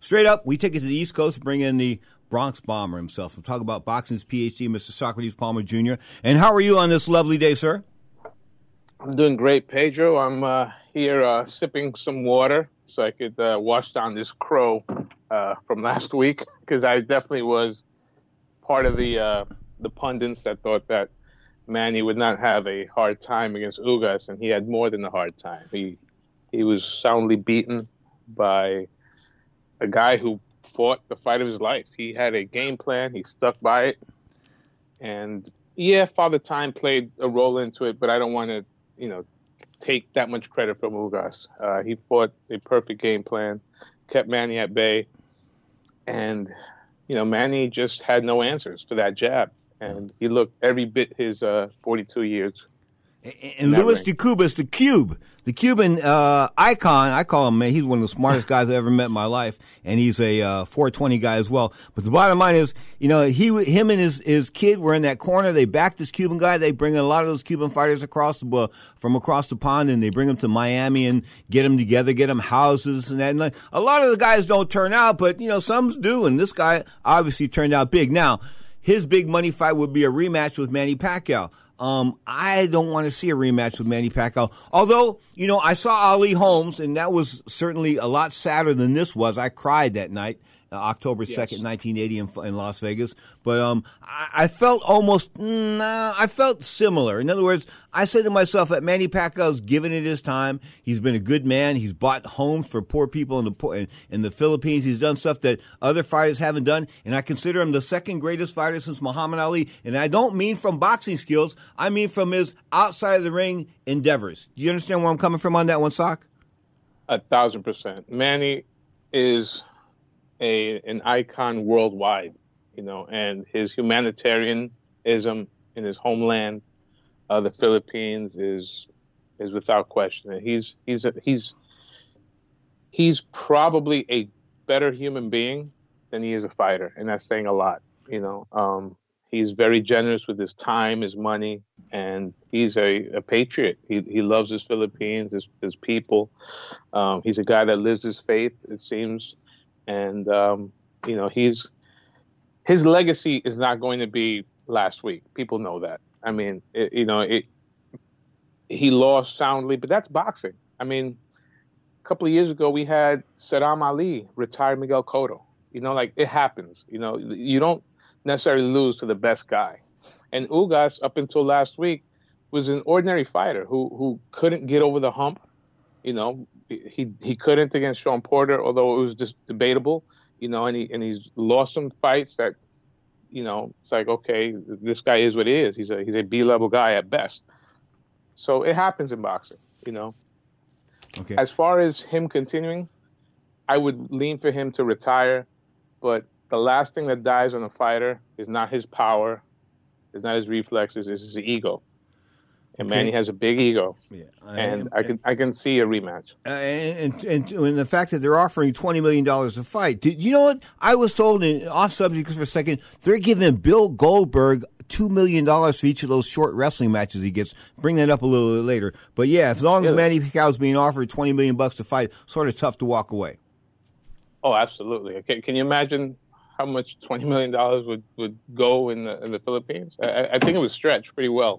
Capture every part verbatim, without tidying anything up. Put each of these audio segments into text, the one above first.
straight up, we take it to the East Coast, bring in the Bronx Bomber himself. We'll talk about boxing's P H D, Mister Socrates Palmer Junior And how are you on this lovely day, sir? I'm doing great, Pedro. I'm uh, here uh, sipping some water so I could uh, wash down this crow uh, from last week, because I definitely was part of the uh, the pundits that thought that Manny would not have a hard time against Ugas, and he had more than a hard time. He he was soundly beaten by a guy who fought the fight of his life. He had a game plan. He stuck by it. And, yeah, Father Time played a role into it, but I don't want to, you know, take that much credit from Ugas. Uh, he fought a perfect game plan, kept Manny at bay, and, you know, Manny just had no answers for that jab. And he looked every bit his uh, forty-two years. And Luis de Cubas, the Cube, the Cuban uh, icon, I call him, man, he's one of the smartest guys I ever met in my life, and he's a uh, four twenty guy as well. But the bottom line is, you know, he, him and his, his kid were in that corner. They backed this Cuban guy. They bring in a lot of those Cuban fighters across the, uh, from across the pond, and they bring them to Miami and get them together, get them houses and that. And like, a lot of the guys don't turn out, but, you know, some do, and this guy obviously turned out big. Now, his big money fight would be a rematch with Manny Pacquiao. Um, I don't want to see a rematch with Manny Pacquiao. Although, you know, I saw Ali Holmes, and that was certainly a lot sadder than this was. I cried that night, uh, October second, yes. nineteen eighty in, in Las Vegas. But um, I, I felt almost, nah, I felt similar. In other words, I said to myself that Manny Pacquiao's given it his time. He's been a good man. He's bought homes for poor people in the in, in the Philippines. He's done stuff that other fighters haven't done. And I consider him the second greatest fighter since Muhammad Ali. And I don't mean from boxing skills. I mean from his outside of the ring endeavors. Do you understand where I'm coming from on that one, Sock? A thousand percent. Manny is a an icon worldwide, you know, and his humanitarianism in his homeland, uh, the Philippines, is is without question. He's he's a, he's he's probably a better human being than he is a fighter, and that's saying a lot. You know, um, he's very generous with his time, his money, and he's a, a patriot. He he loves his Philippines, his his people. Um, he's a guy that lives his faith, it seems. And, um, you know, he's his legacy is not going to be last week. People know that. I mean, it, you know, it, he lost soundly, but that's boxing. I mean, a couple of years ago, we had Saddam Ali retire Miguel Cotto. You know, like, it happens. You know, you don't necessarily lose to the best guy. And Ugas, up until last week, was an ordinary fighter who who couldn't get over the hump. You know, he he couldn't against Sean Porter, although it was just debatable, you know, and he and he's lost some fights that, you know, it's like, okay, this guy is what he is. He's a he's a B-level guy at best. So it happens in boxing, you know. Okay. As far as him continuing, I would lean for him to retire, but the last thing that dies on a fighter is not his power, is not his reflexes, it's his ego. And okay. Manny has a big ego, yeah, I, and I can I can see a rematch. Uh, and, and and the fact that they're offering twenty million dollars a fight. Did you know what I was told? In off subject for a second, they're giving Bill Goldberg two million dollars for each of those short wrestling matches he gets. Bring that up a little bit later. But yeah, as long as yeah. Manny Pacquiao is being offered twenty million bucks to fight, sort of tough to walk away. Oh, absolutely. Okay, can you imagine how much twenty million dollars would, would go in the in the Philippines? I, I think it was stretched pretty well.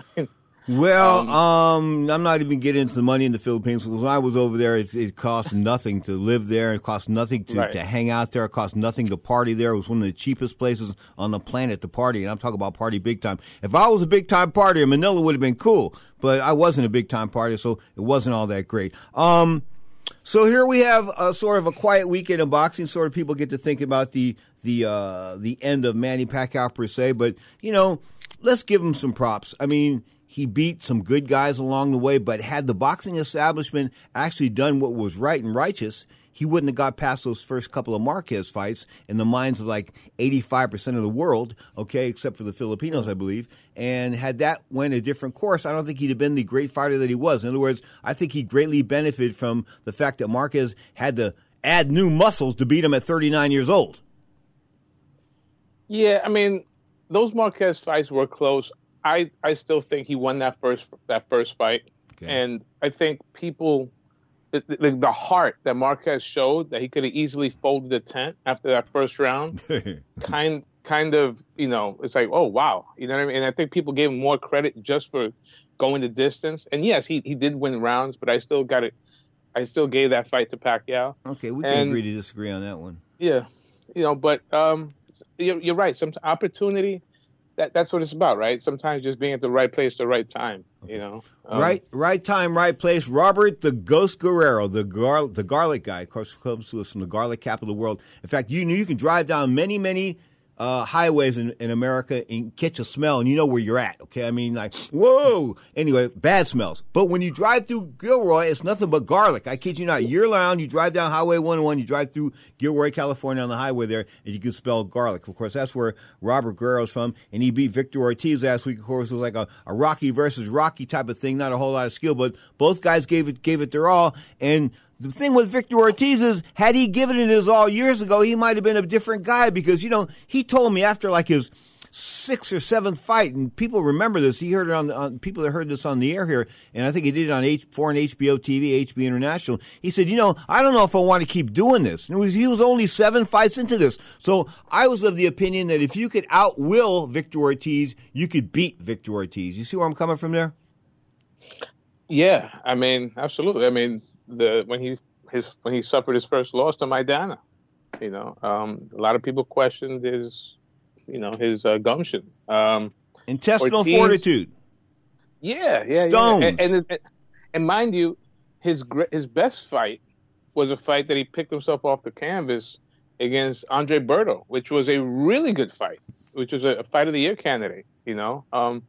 Well, um, um, I'm not even getting into the money in the Philippines. When I was over there, it, it cost nothing to live there. It cost nothing to, right. to hang out there. It cost nothing to party there. It was one of the cheapest places on the planet to party, and I'm talking about party big time. If I was a big-time partier, Manila would have been cool, but I wasn't a big-time partier, so it wasn't all that great. Um, so here we have a sort of a quiet weekend of boxing. Sort of people get to think about the the uh, the end of Manny Pacquiao per se, but, you know, let's give him some props. I mean, he beat some good guys along the way, but had the boxing establishment actually done what was right and righteous, he wouldn't have got past those first couple of Marquez fights in the minds of like eighty-five percent of the world, okay, except for the Filipinos, I believe. And had that went a different course, I don't think he'd have been the great fighter that he was. In other words, I think he greatly benefited from the fact that Marquez had to add new muscles to beat him at thirty-nine years old. Yeah, I mean, those Marquez fights were close. I, I still think he won that first that first fight, okay. And I think people the, the, the heart that Marquez showed that he could have easily folded the tent after that first round, kind kind of, you know, it's like, oh, wow. You know what I mean? And I think people gave him more credit just for going the distance. And yes, he, he did win rounds, but I still got it. I still gave that fight to Pacquiao. Okay, we can and, agree to disagree on that one. Yeah. You know, but um, you're, you're right. Some opportunity, that, that's what it's about, right? Sometimes just being at the right place at the right time, you know? Um, right right time, right place. Robert the Ghost Guerrero, the gar- the garlic guy, of course, comes to us from the garlic capital of the world. In fact, you you can drive down many, many Uh, highways in, in America and catch a smell, and you know where you're at, okay? I mean, like, whoa! Anyway, bad smells. But when you drive through Gilroy, it's nothing but garlic. I kid you not. Year-round, you drive down Highway one oh one, you drive through Gilroy, California on the highway there, and you can smell garlic. Of course, that's where Robert Guerrero's from, and he beat Victor Ortiz last week. Of course, it was like a, a Rocky versus Rocky type of thing, not a whole lot of skill, but both guys gave it gave it their all, and the thing with Victor Ortiz is, had he given it his all years ago, he might have been a different guy because, you know, he told me after like his sixth or seventh fight, and people remember this. He heard it on, on people that heard this on the air here, and I think he did it on H, foreign H B O T V, H B International. He said, you know, I don't know if I want to keep doing this. And it was, he was only seven fights into this. So I was of the opinion that if you could outwill Victor Ortiz, you could beat Victor Ortiz. You see where I'm coming from there? Yeah, I mean, absolutely. I mean, the when he his when he suffered his first loss to Maidana, you know, um, a lot of people questioned his, you know, his uh, gumption, um, intestinal Ortiz, fortitude. Yeah, yeah, Stones. yeah. And, and and mind you, his his best fight was a fight that he picked himself off the canvas against Andre Berto, which was a really good fight, which was a, a fight of the year candidate. You know, um,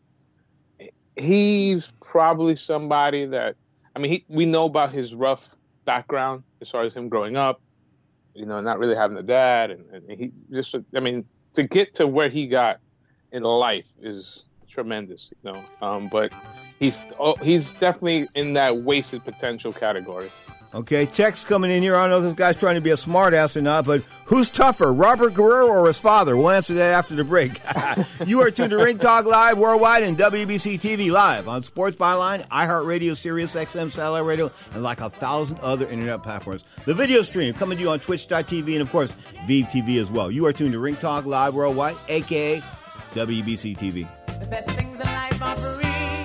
he's probably somebody that. I mean, he, we know about his rough background as far as him growing up, you know, not really having a dad. And, and he just, I mean, to get to where he got in life is tremendous, you know. Um, but he's oh, he's definitely in that wasted potential category. Okay, text coming in here. I don't know if this guy's trying to be a smartass or not, but who's tougher, Robert Guerrero or his father? We'll answer that after the break. You are tuned to Ring Talk Live worldwide and W B C T V live on Sports Byline, iHeartRadio, Sirius X M Satellite Radio, and like a thousand other internet platforms. The video stream coming to you on Twitch dot T V and, of course, Vive T V as well. You are tuned to Ring Talk Live worldwide, a k a. W B C T V. The best things in life are free.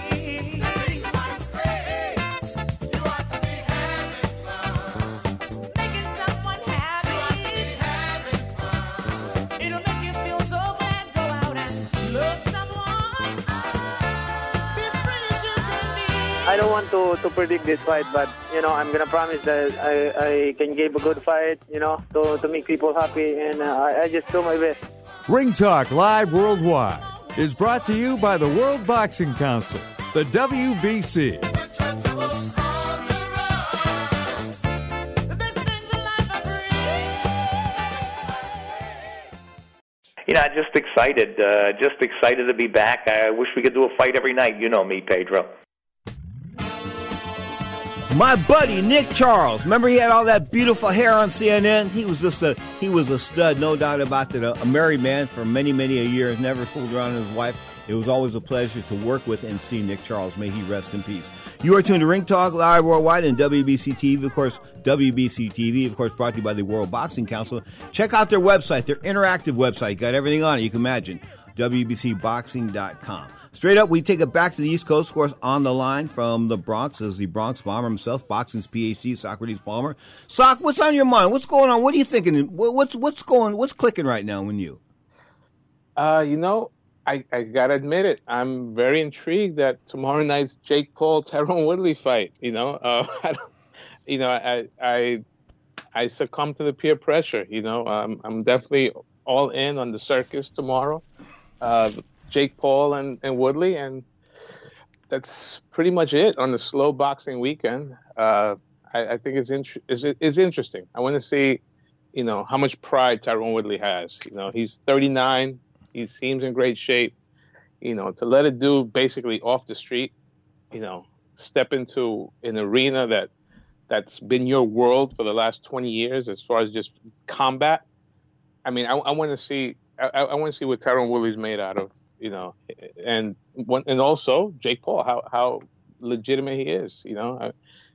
I don't want to, to predict this fight, but, you know, I'm going to promise that I, I can give a good fight, you know, to, to make people happy, and uh, I, I just do my best. Ring Talk Live Worldwide is brought to you by the World Boxing Council, the W B C. You know, just excited, uh, just excited to be back. I wish we could do a fight every night. You know me, Pedro. My buddy Nick Charles, remember he had all that beautiful hair on C N N? He was just a he was a stud, no doubt about it. A, a married man for many, many a years, never fooled around with his wife. It was always a pleasure to work with and see Nick Charles. May he rest in peace. You are tuned to Ring Talk Live worldwide and W B C T V, of course. W B C T V, of course, brought to you by the World Boxing Council. Check out their website, their interactive website. Got everything on it you can imagine. W B C boxing dot com. Straight up, we take it back to the East Coast. Of course, on the line from the Bronx is the Bronx Bomber himself, boxing's P H D, Socrates Palmer. Sock, what's on your mind? What's going on? What are you thinking? What's what's going? What's clicking right now with you? Uh, you know, I, I gotta admit it. I'm very intrigued that tomorrow night's Jake Paul Tyrone Woodley fight. You know, uh, I don't, you know, I I I succumb to the peer pressure. You know, um, I'm definitely all in on the circus tomorrow. Uh, Jake Paul and, and Woodley, and that's pretty much it on the slow boxing weekend. Uh, I, I think it's, int- it's, it's interesting. I want to see, you know, how much pride Tyrone Woodley has. You know, he's thirty-nine. He seems in great shape. You know, to let a dude basically off the street, you know, step into an arena that that's been your world for the last twenty years as far as just combat. I mean, I, I want to see. I, I want to see what Tyrone Woodley's made out of. You know, and and also Jake Paul, how how legitimate he is. You know,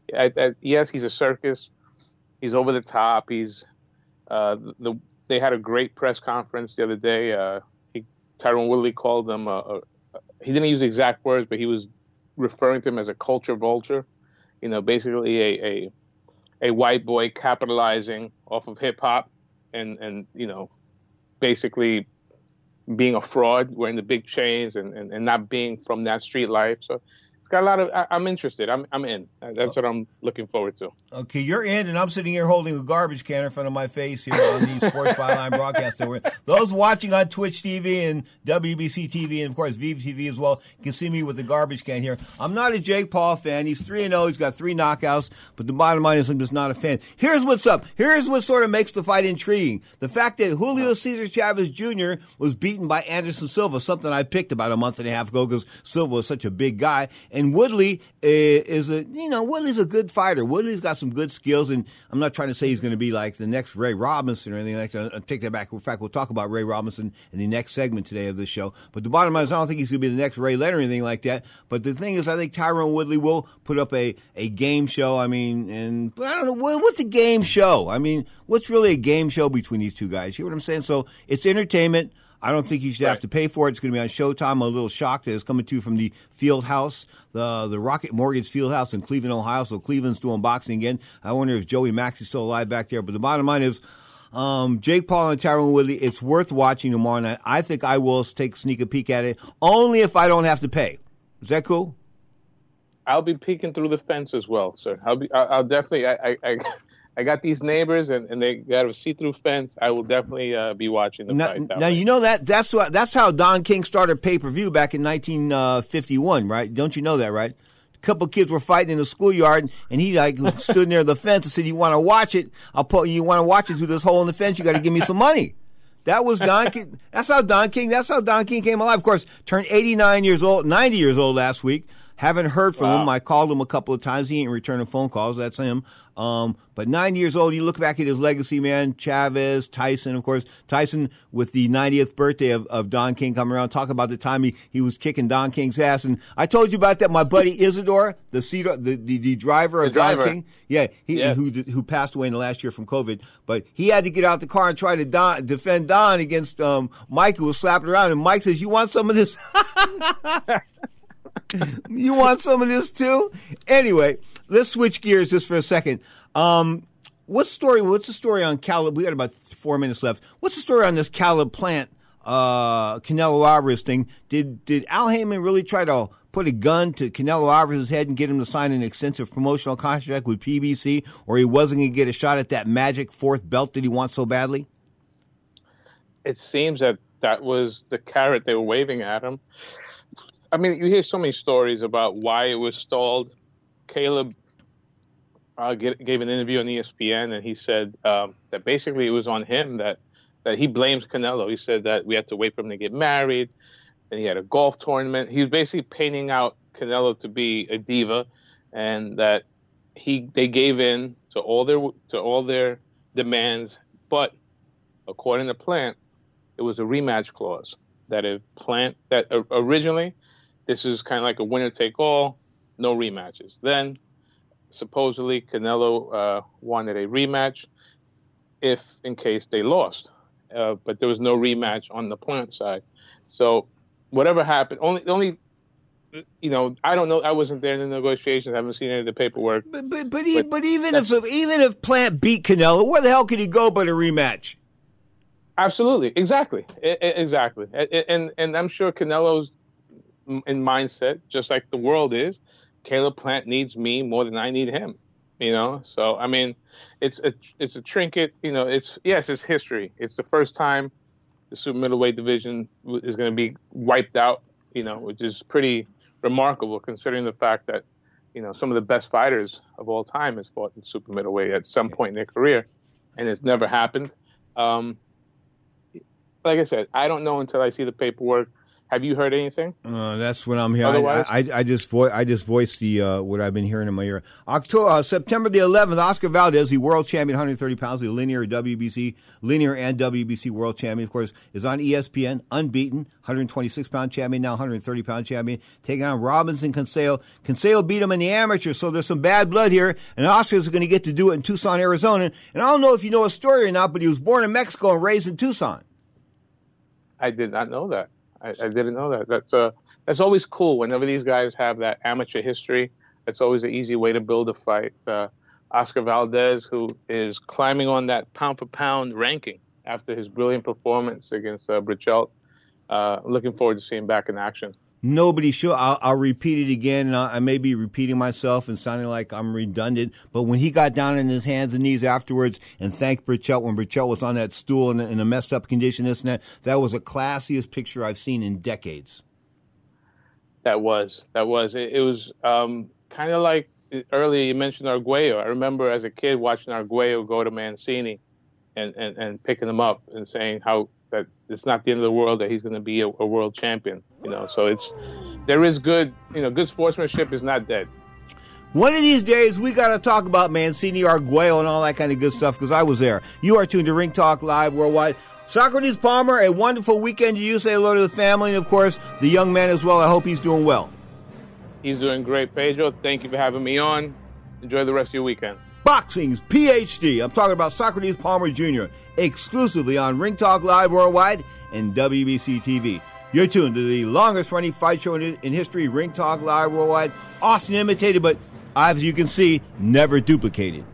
I, I, yes, he's a circus. He's over the top. He's uh, the. They had a great press conference the other day. Uh, he, Tyron Woodley called them. A, a, he didn't use the exact words, but he was referring to him as a culture vulture. You know, basically a a, a white boy capitalizing off of hip hop, and and you know, basically being a fraud, wearing the big chains, and, and, and not being from that street life. So it's got a lot of. I, I'm interested. I'm I'm in. That's what I'm looking forward to. Okay, you're in, and I'm sitting here holding a garbage can in front of my face here on the Sports Byline broadcast. Those watching on Twitch T V and W B C T V and, of course, Viva T V as well, you can see me with the garbage can here. I'm not a Jake Paul fan. He's three and oh. He's got three knockouts, but the bottom line is I'm just not a fan. Here's what's up. Here's what sort of makes the fight intriguing. The fact that Julio Cesar Chavez Junior was beaten by Anderson Silva, something I picked about a month and a half ago because Silva is such a big guy. And Woodley is a, you know, Woodley's a good fighter. Woodley's got some good skills, and I'm not trying to say he's going to be like the next Ray Robinson or anything like that. I'll take that back. In fact, we'll talk about Ray Robinson in the next segment today of this show. But the bottom line is I don't think he's going to be the next Ray Leonard or anything like that. But the thing is, I think Tyron Woodley will put up a, a game show. I mean, and but I don't know, what, what's a game show? I mean, what's really a game show between these two guys? You know what I'm saying? So it's entertainment. I don't think you should right. have to pay for it. It's going to be on Showtime. I'm a little shocked that it's coming to you from the Field House, the the Rocket Mortgage Field House in Cleveland, Ohio. So Cleveland's doing boxing again. I wonder if Joey Maxey's still alive back there. But the bottom line is, um, Jake Paul and Tyron Woodley, it's worth watching tomorrow night. I think I will take sneak a peek at it, only if I don't have to pay. Is that cool? I'll be peeking through the fence as well, sir. I'll be. I'll, I'll definitely. I. I, I I got these neighbors, and, and they got a see-through fence. I will definitely uh, be watching the now, fight. That now way. You know that that's what that's how Don King started pay-per-view back in nineteen fifty-one, right? Don't you know that, right? A couple of kids were fighting in the schoolyard, and he like stood near the fence and said, "You want to watch it? I'll put. You want to watch it through this hole in the fence? You got to give me some money." That was Don King. That's how Don King. That's how Don King came alive. Of course, turned eighty-nine years old, ninety years old last week. Haven't heard from wow. him. I called him a couple of times. He ain't returning phone calls. That's him. Um, but nine years old, you look back at his legacy, man. Chavez, Tyson, of course. Tyson with the ninetieth birthday of, of Don King coming around. Talk about the time he, he was kicking Don King's ass. And I told you about that. My buddy Isidore, the Cedar, the, the, the driver of the driver. Don King. Yeah, he yes. who who passed away in the last year from COVID. But he had to get out the car and try to Don, defend Don against um, Mike, who was slapping around. And Mike says, "You want some of this?" You want some of this too? Anyway, let's switch gears just for a second. Um, what's the story? What's the story on Caleb? We got about four minutes left. What's the story on this Caleb Plant, uh, Canelo Alvarez thing? Did did Al Heyman really try to put a gun to Canelo Alvarez's head and get him to sign an extensive promotional contract with P B C, or he wasn't going to get a shot at that magic fourth belt that he wants so badly? It seems that that was the carrot they were waving at him. I mean, you hear so many stories about why it was stalled. Caleb uh, get, gave an interview on E S P N, and he said um, that basically it was on him, that, that he blames Canelo. He said that we had to wait for him to get married, and he had a golf tournament. He was basically painting out Canelo to be a diva, and that he they gave in to all their to all their demands. But according to Plant, it was a rematch clause. That if Plant that originally. This is kind of like a winner-take-all, no rematches. Then, supposedly, Canelo uh, wanted a rematch if, in case they lost. Uh, but there was no rematch on the Plant side. So, whatever happened, only, only, you know, I don't know. I wasn't there in the negotiations. I haven't seen any of the paperwork. But but but, he, but, but even if even if Plant beat Canelo, where the hell could he go but a rematch? Absolutely, exactly, I, I, exactly. And, and and I'm sure Canelo's in mindset, just like the world is, Caleb Plant needs me more than I need him, you know? So, I mean, it's a, it's a trinket, you know, it's, yes, it's history. It's the first time the super middleweight division is going to be wiped out, you know, which is pretty remarkable considering the fact that, you know, some of the best fighters of all time has fought in super middleweight at some point in their career, and it's never happened. Um, like I said, I don't know until I see the paperwork. Have you heard anything? Uh, that's what I'm hearing. Otherwise? I, I, I just vo- I just voiced the uh, what I've been hearing in my ear. October, uh, September the eleventh, Oscar Valdez, the world champion, one hundred thirty pounds, the linear W B C, linear and W B C world champion, of course, is on E S P N, unbeaten, one hundred twenty-six pound champion, now one hundred thirty pound champion, taking on Robinson Canseco. Canseco beat him in the amateur, so there's some bad blood here, and Oscar's going to get to do it in Tucson, Arizona. And I don't know if you know his story or not, but he was born in Mexico and raised in Tucson. I did not know that. I, I didn't know that. That's uh, that's always cool. Whenever these guys have that amateur history, that's always an easy way to build a fight. Uh, Oscar Valdez, who is climbing on that pound-for-pound ranking after his brilliant performance against uh, Brichelt. Uh, looking forward to seeing him back in action. Nobody should. I'll, I'll repeat it again. I may be repeating myself and sounding like I'm redundant, but when he got down on his hands and knees afterwards and thanked Brichelt when Brichelt was on that stool in, in a messed up condition, this and that, that was the classiest picture I've seen in decades. That was. That was. It, it was um, kind of like earlier you mentioned Arguello. I remember as a kid watching Arguello go to Mancini and, and, and picking him up and saying how that it's not the end of the world, that he's going to be a, a world champion. You know, so it's there is good, you know, good sportsmanship is not dead. One of these days, we got to talk about Mancini, Arguello, and all that kind of good stuff because I was there. You are tuned to Ring Talk Live Worldwide. Socrates Palmer, a wonderful weekend to you. Say hello to the family and, of course, the young man as well. I hope he's doing well. He's doing great, Pedro. Thank you for having me on. Enjoy the rest of your weekend. Boxing's P H D. I'm talking about Socrates Palmer Junior exclusively on Ring Talk Live Worldwide and W B C T V. You're tuned to the longest-running fight show in, in history, Ring Talk Live Worldwide. Often imitated, but as you can see, never duplicated.